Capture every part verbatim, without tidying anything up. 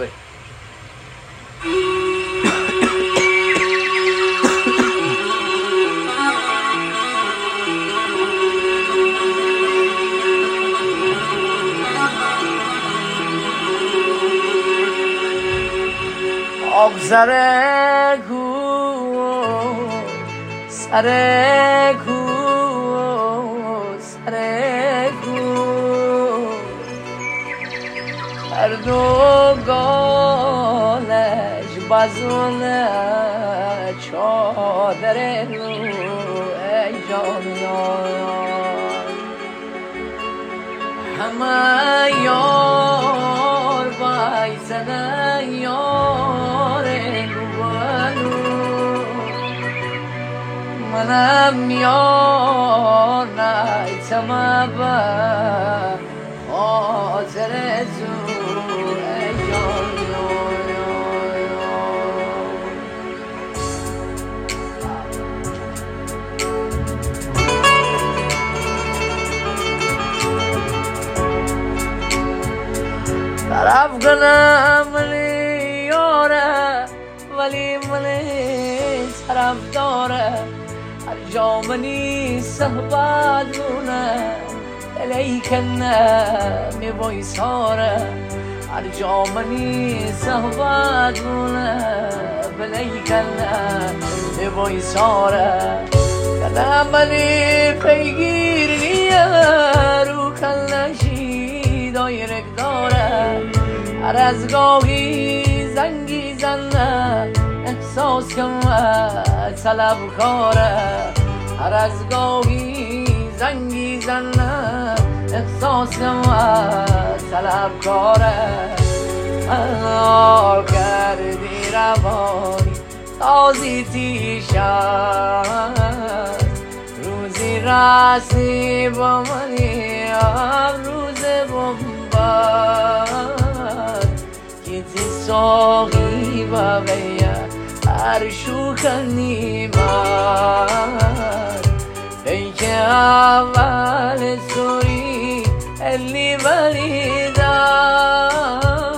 خوبه. آب سر کو سر کو سر کو هر دو گالش بازونه چادر رو ای جانیان همه یار بایسنه یار روانو منم یار نیتم با خاطر تو ای طرف کنم منی یاره ولی منی طرف داره هر جا منی صحبت مونه الیکنه می بایساره هر جا منی صحبت مونه بلیکنه می بایساره کنم منی پیگیر نیه رو کلشی دایرک داره هر از گاهی زنگی زنه احساس کنه طلب کاره هر از گاهی زنگی زنه احساس کنه طلب کاره منار کردی روانی تازی تیشد روزی رسی با منی روز بمبد کتی ساقی با بیا هر شوکنی من پیک اول سوری الی بریدن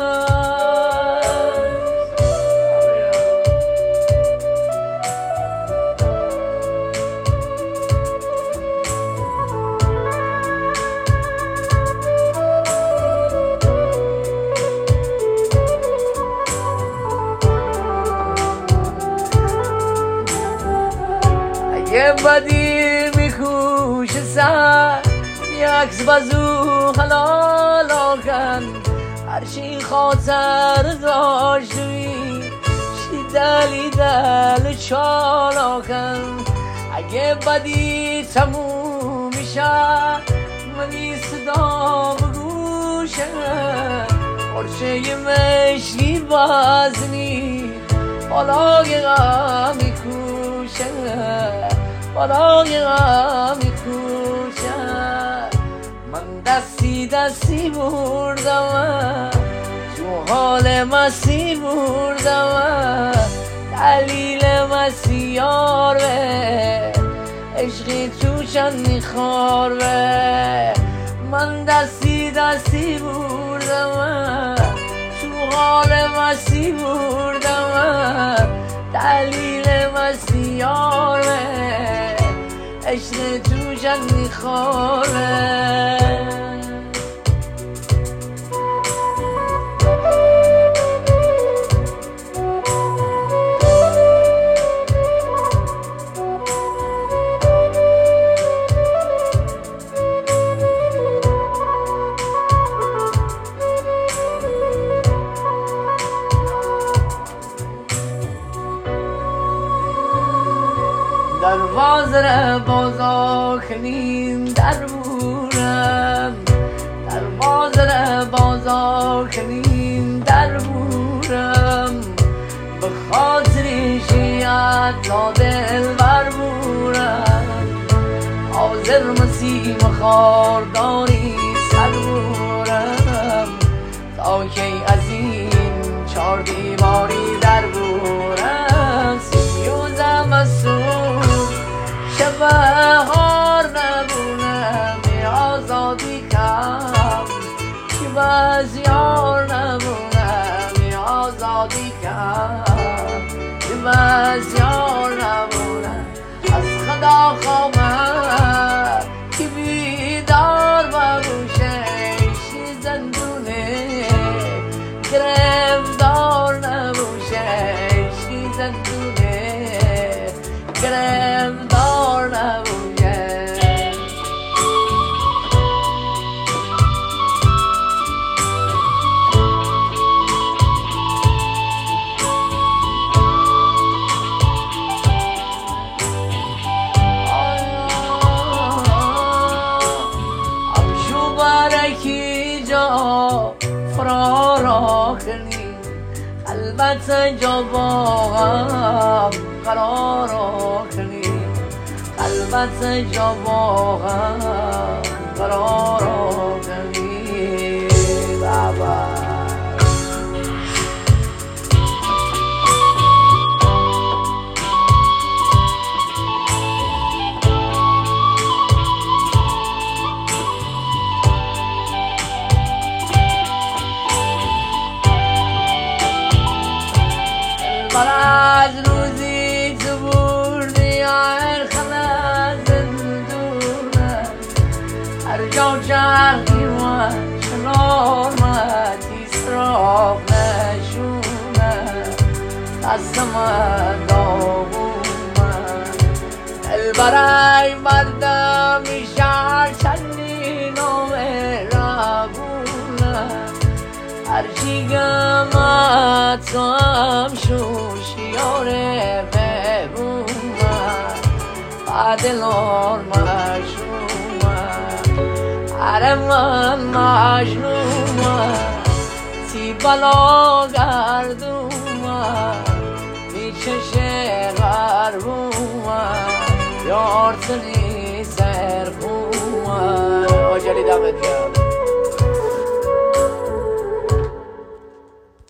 یه بدی میکوش سر یکس بزو حلالا کن هرچی خاطر داشتی شی دلی دل چالا کن اگه بدی تموم میشه منی صدا بگوشه پرچه مشکی بازنی بالای غم میکوشه بالای غم میکوشه من دستی دستی بردم تو حال مسی بردم دلیل مسی یار به عشقی تو چندی خار به من دستی دستی بردم تو حال مسی بردم دلیل مسی یار به عشق تو چندی خار به دروازه بازا کنیم در بورم دروازه بازا کنیم در بورم به خاطر شیعت لا دل بر بورم حاضر مسیم خارداری سر بورم تا که از این چار دیواری در بورم سیوزم از سور بهار نبونم آزادی کم که باز یار نبونم شادی کرد که بسیار نمونم از خدا خواهم که بیدار ببوشش زندونه گرفتار نبوشش زندونه گرفتار نبوشش فرار کنی البته جا باهم قرار کنی البته جا باهم قرار کنی بابا من از روزی تو بردی هر خانه زندونه هر جا چرخی و شنار مدی سراغ نشونه دست من داغونه دل برای مردم شهر چندین مهربونه هرچی گمت تو هم شوشیاره ببومن بعدلار مشرومن هر من مجنومن تی بلا گردومن میچش غربومن یار تنی سرخومن آجالی دمت گرد